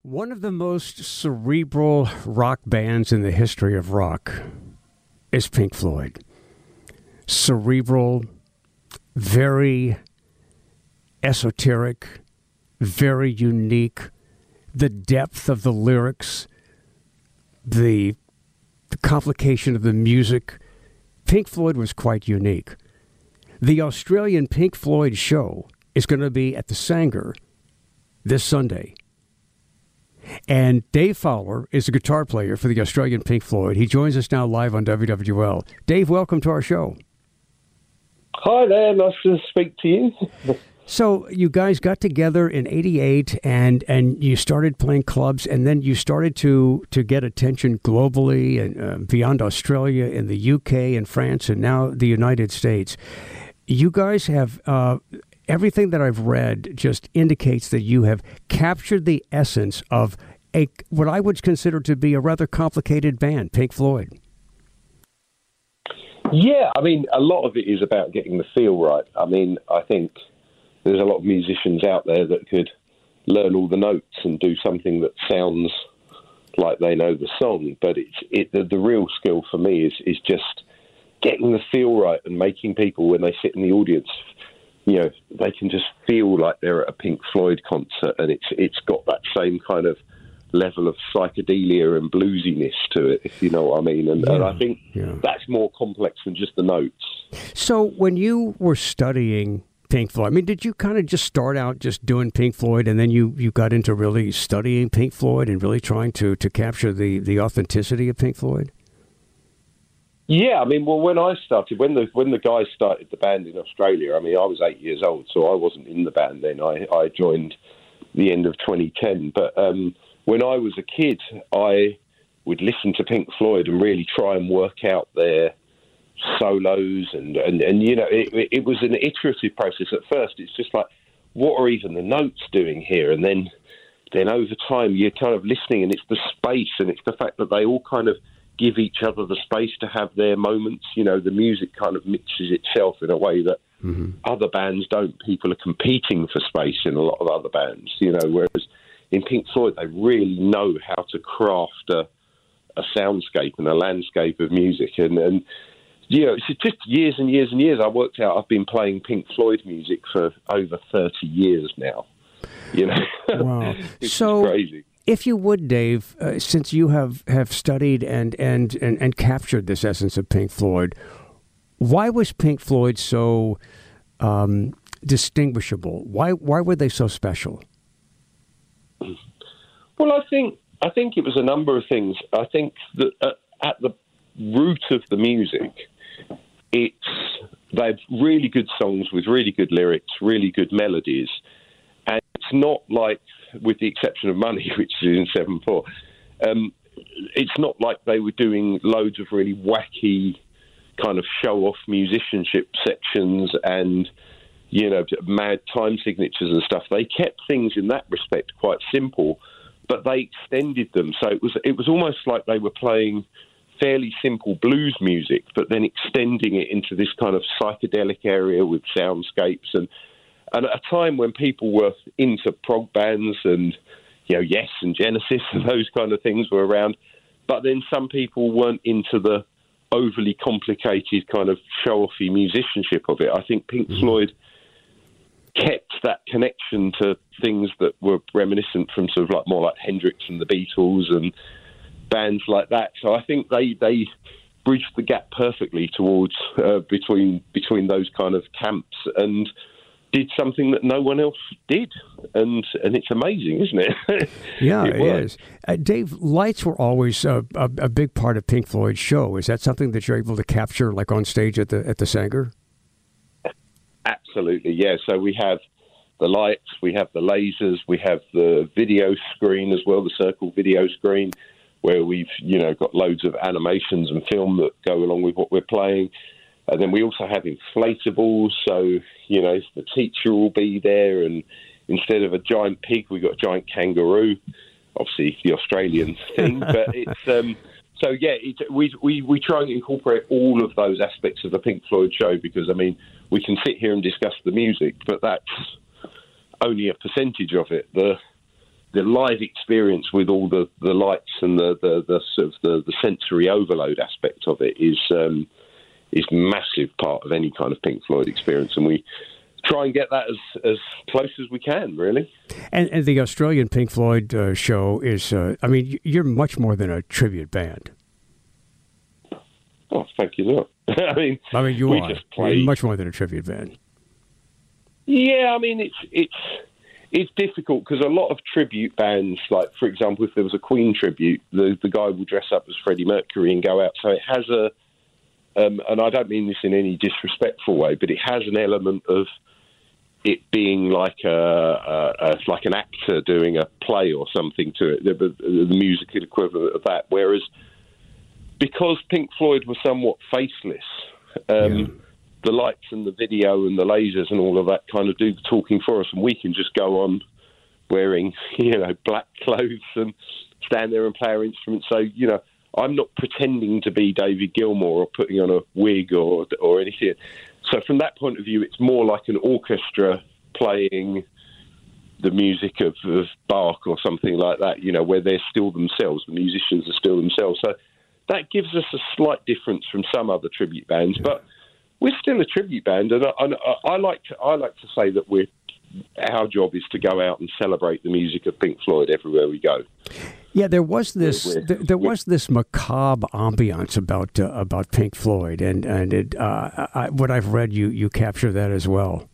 One of the most cerebral rock bands in the history of rock is Pink Floyd. Cerebral, very esoteric, very unique. The depth of the lyrics, the complication of the music. Pink Floyd was quite unique. The Australian Pink Floyd show is going to be at the Sanger this Sunday. And Dave Fowler is a guitar player for the Australian Pink Floyd. He joins us now live on WWL. Dave, welcome to our show. Hi there, nice to speak to you. So you guys got together in '88 and you started playing clubs, and then you started to get attention globally and beyond Australia, in the UK and France, and now the United States. You guys have... everything that I've read just indicates that you have captured the essence of what I would consider to be a rather complicated band, Pink Floyd. Yeah, I mean, a lot of it is about getting the feel right. I mean, I think there's a lot of musicians out there that could learn all the notes and do something that sounds like they know the song, but the real skill for me is just getting the feel right and making people, when they sit in the audience, you know, they can just feel like they're at a Pink Floyd concert, and it's got that same kind of level of psychedelia and bluesiness to it, if you know what I mean. And I think that's more complex than just the notes. So when you were studying Pink Floyd, I mean, did you kind of just start out just doing Pink Floyd, and then you got into really studying Pink Floyd and really trying to capture the authenticity of Pink Floyd? Yeah, I mean, well, when I started, when the guys started the band in Australia, I mean, I was 8 years old, so I wasn't in the band then. I joined the end of 2010. But when I was a kid, I would listen to Pink Floyd and really try and work out their solos, and you know, it was an iterative process. At first, it's just like, what are even the notes doing here? And then over time, you're kind of listening, and it's the space, and it's the fact that they all kind of give each other the space to have their moments. You know, the music kind of mixes itself in a way that other bands don't. People are competing for space in a lot of other bands, you know, whereas in Pink Floyd, they really know how to craft a soundscape and a landscape of music. And you know, it's just years and years and years. I worked out I've been playing Pink Floyd music for over 30 years now, you know. Wow. It's so crazy. If you would, Dave, since you have studied and captured this essence of Pink Floyd, why was Pink Floyd so distinguishable? Why were they so special? Well, I think it was a number of things. I think that at the root of the music, they've really good songs with really good lyrics, really good melodies, and it's not like, with the exception of Money, which is in 7/4, it's not like they were doing loads of really wacky kind of show-off musicianship sections and, you know, mad time signatures and stuff. They kept things in that respect quite simple, but they extended them. So it was almost like they were playing fairly simple blues music, but then extending it into this kind of psychedelic area with soundscapes. And at a time when people were into prog bands and, you know, Yes and Genesis and those kind of things were around, but then some people weren't into the overly complicated kind of show-offy musicianship of it. I think Pink Floyd kept that connection to things that were reminiscent from sort of like more like Hendrix and the Beatles and bands like that. So I think they bridged the gap perfectly towards between those kind of camps, and did something that no one else did, and it's amazing, isn't it? Yeah, it is. Dave, lights were always a big part of Pink Floyd's show. Is that something that you're able to capture, like on stage at the Sanger? Absolutely, yeah. So we have the lights, we have the lasers, we have the video screen as well, the circle video screen, where we've, you know, got loads of animations and film that go along with what we're playing. And then we also have inflatables, so, you know, the teacher will be there, and instead of a giant pig, we've got a giant kangaroo. Obviously, the Australian thing, but it's so yeah. We try and incorporate all of those aspects of the Pink Floyd show, because I mean, we can sit here and discuss the music, but that's only a percentage of it. The the live experience with all the lights and the sort of the sensory overload aspect of it is massive part of any kind of Pink Floyd experience, and we try and get that as close as we can, really. And the Australian Pink Floyd show is, I mean, you're much more than a tribute band. Oh, thank you, Lord. I mean, you are. You're much more than a tribute band. Yeah, I mean, it's difficult because a lot of tribute bands, like, for example, if there was a Queen tribute, the guy will dress up as Freddie Mercury and go out. So it has and I don't mean this in any disrespectful way, but it has an element of it being like like an actor doing a play or something to it, the musical equivalent of that. Whereas because Pink Floyd was somewhat faceless, the lights and the video and the lasers and all of that kind of do the talking for us, and we can just go on wearing, black clothes and stand there and play our instruments. So, I'm not pretending to be David Gilmour or putting on a wig or anything. So from that point of view, it's more like an orchestra playing the music of Bach or something like that, where they're still themselves. The musicians are still themselves. So that gives us a slight difference from some other tribute bands, but we're still a tribute band, and I like to say that our job is to go out and celebrate the music of Pink Floyd everywhere we go. Yeah, there was this macabre ambiance about Pink Floyd, and what I've read, you capture that as well.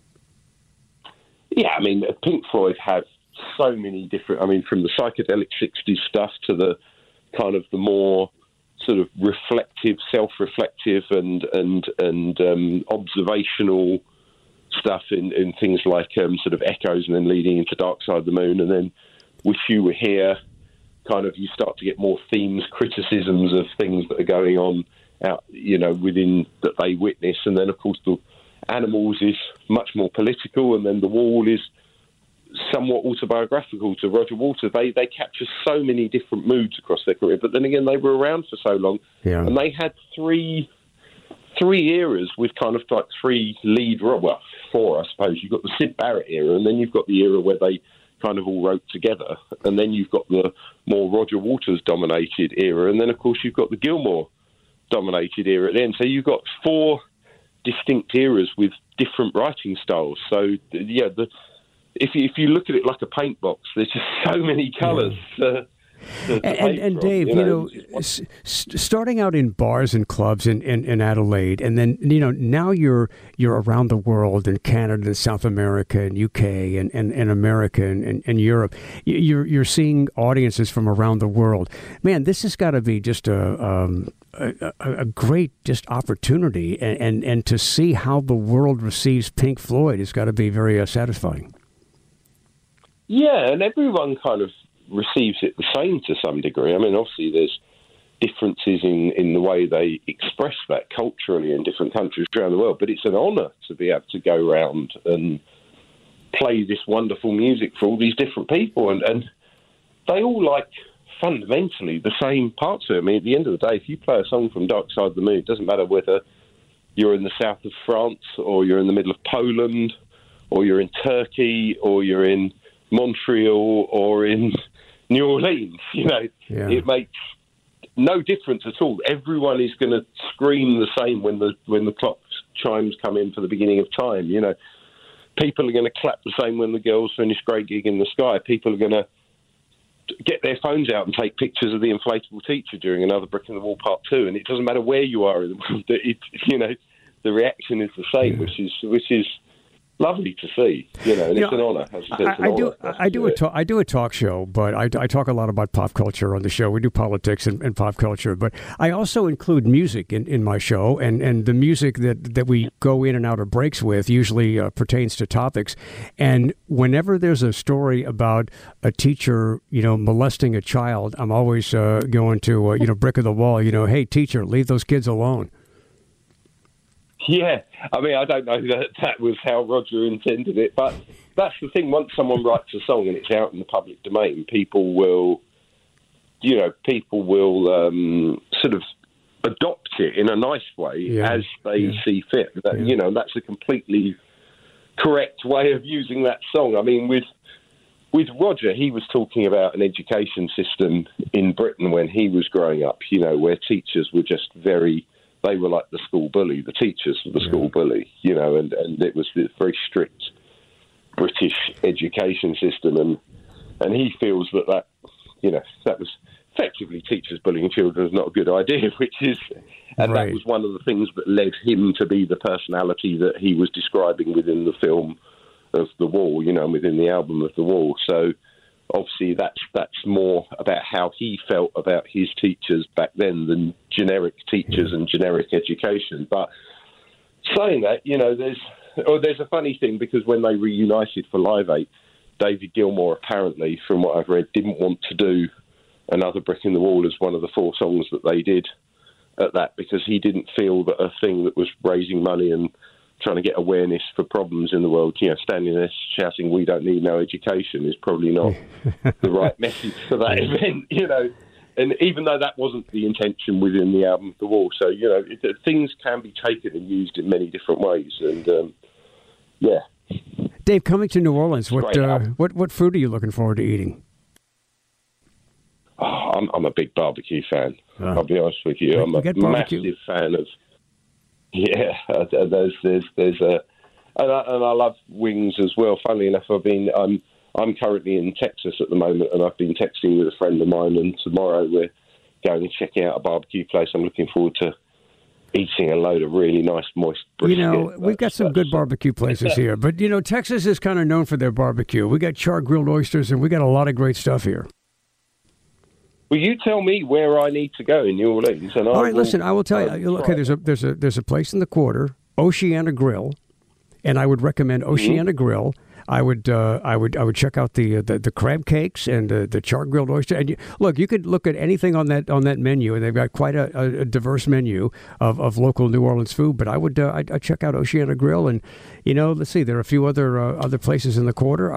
Yeah, I mean, Pink Floyd have so many different. I mean, from the psychedelic '60s stuff to the kind of the more sort of reflective, self-reflective, and observational stuff in things like sort of Echoes, and then leading into Dark Side of the Moon, and then Wish You Were Here. Kind of, you start to get more themes, criticisms of things that are going on out, within that they witness, and then of course the Animals is much more political, and then The Wall is somewhat autobiographical to Roger Waters. They capture so many different moods across their career, but then again, they were around for so long, and they had three eras with kind of like three four, I suppose. You've got the Syd Barrett era, and then you've got the era where they kind of all wrote together, and then you've got the more Roger Waters dominated era, and then of course you've got the Gilmour dominated era at the end. So you've got four distinct eras with different writing styles. So yeah, if you look at it like a paint box, there's just so many colours. And Dave, starting out in bars and clubs in Adelaide, and then now you're around the world in Canada and South America and UK and America and Europe. You're seeing audiences from around the world. Man, this has got to be just a great just opportunity, and to see how the world receives Pink Floyd has got to be very satisfying. Yeah, and everyone kind of receives it the same to some degree. I mean, obviously there's differences in the way they express that culturally in different countries around the world, but it's an honour to be able to go around and play this wonderful music for all these different people, and they all like fundamentally the same parts of it. I mean, at the end of the day, if you play a song from Dark Side of the Moon, it doesn't matter whether you're in the south of France or you're in the middle of Poland or you're in Turkey or you're in Montreal or in New Orleans, It makes no difference at all. Everyone is going to scream the same when the clock chimes come in for the beginning of time. People are going to clap the same when the girls finish Great Gig in the Sky. People are going to get their phones out and take pictures of the inflatable teacher during Another Brick in the Wall Part 2. And it doesn't matter where you are in the world. The reaction is the same, which is lovely to see, and it's an honour. I do a talk show, but I talk a lot about pop culture on the show. We do politics and pop culture, but I also include music in my show, and the music that we go in and out of breaks with usually pertains to topics. And whenever there's a story about a teacher, molesting a child, I'm always going to, Brick of the Wall, hey, teacher, leave those kids alone. Yeah, I mean, I don't know that was how Roger intended it, but that's the thing. Once someone writes a song and it's out in the public domain, people will sort of adopt it in a nice way as they see fit. That's a completely correct way of using that song. I mean, with with Roger, he was talking about an education system in Britain when he was growing up, where teachers were just they were like the school bully, the teachers were the school bully, and it was this very strict British education system. And he feels that was effectively teachers bullying children is not a good idea, that was one of the things that led him to be the personality that he was describing within the film of The Wall, within the album of The Wall. So obviously that's more about how he felt about his teachers back then than generic teachers and generic education. But saying that, there's a funny thing, because when they reunited for Live 8, David Gilmour, apparently, from what I've read, didn't want to do Another Brick in the Wall as one of the 4 songs that they did at that, because he didn't feel that a thing that was raising money and trying to get awareness for problems in the world, standing there shouting, "We don't need no education," is probably not the right message for that event, And even though that wasn't the intention within the album The Wall. So, things can be taken and used in many different ways. And, Dave, coming to New Orleans, what food are you looking forward to eating? Oh, I'm a big barbecue fan. I'll be honest with you. I'm a massive fan of. Yeah, there's and I love wings as well. Funnily enough, I'm currently in Texas at the moment, and I've been texting with a friend of mine. And tomorrow we're going and checking out a barbecue place. I'm looking forward to eating a load of really nice, moist brisket. We've got some good barbecue places here, but Texas is kind of known for their barbecue. We got char grilled oysters, and we got a lot of great stuff here. Well, you tell me where I need to go in New Orleans, and all right. Listen, I will tell you. Okay, there's a place in the Quarter, Oceana Grill, and I would recommend Oceana Grill. I would check out the crab cakes and the char grilled oyster. And you could look at anything on that menu, and they've got quite a diverse menu of local New Orleans food. But I'd check out Oceana Grill, and let's see, there are a few other places in the Quarter.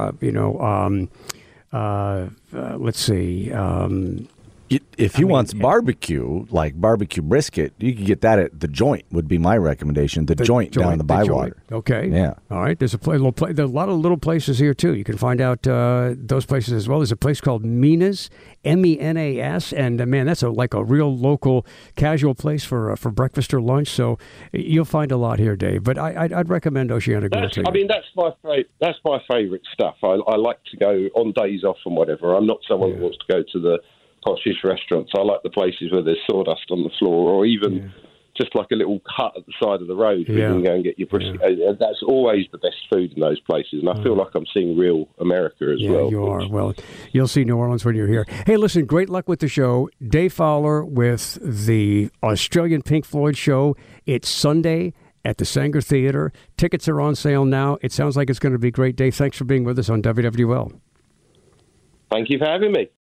Let's see. If he wants barbecue, like barbecue brisket, you can get that at The Joint, would be my recommendation. The Joint down in the Bywater. Okay. Yeah. All right. There's there's a lot of little places here, too. You can find out those places as well. There's a place called Mina's, Menas, and, man, that's like a real local casual place for breakfast or lunch. So you'll find a lot here, Dave. But I'd recommend Oceana Grill, too. I mean, that's my favourite stuff. I like to go on days off and whatever. I'm not someone who wants to go to the poshish restaurants. I like the places where there's sawdust on the floor, or even just like a little hut at the side of the road where you can go and get your brisket. That's always the best food in those places, and I feel like I'm seeing real America as well. Yeah, you are. Well, you'll see New Orleans when you're here. Hey, listen, great luck with the show. Dave Fowler with the Australian Pink Floyd show. It's Sunday at the Sanger Theater. Tickets are on sale now. It sounds like it's going to be great. Dave, thanks for being with us on WWL. Thank you for having me.